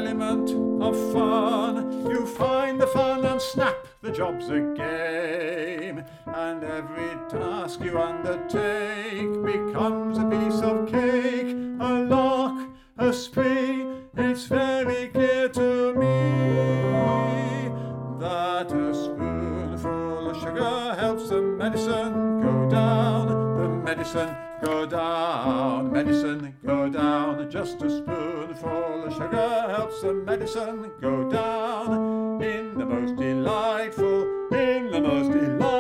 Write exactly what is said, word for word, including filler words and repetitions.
element of fun. You find the fun and snap, the job's a game. And every task you undertake becomes a piece of cake, a lark, a spree. It's very clear to me that a spoonful of sugar helps the medicine go down. The medicine go down, medicine go down. Just a spoonful of sugar helps the medicine go down. In the most delightful, in the most delightful